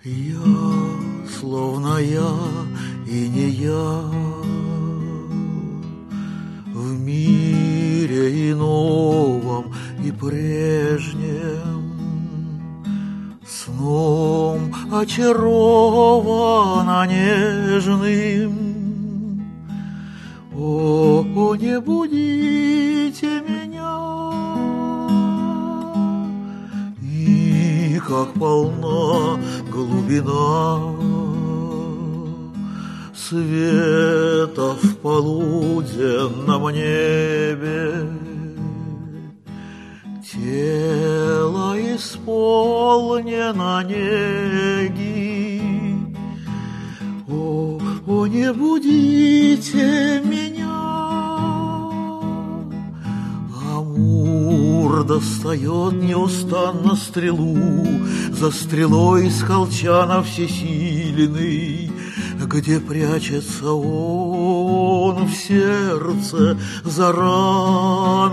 Я, словно я и не я, в мире и новом, и прежнем, сном очарована нежным. О, не будите меня, и как полна глубина света в полуденном небе. Тело исполнено неги. О, не будите меня. Амур достает неустанно стрелу, за стрелой из колчана всесильный, где прячется он в сердце за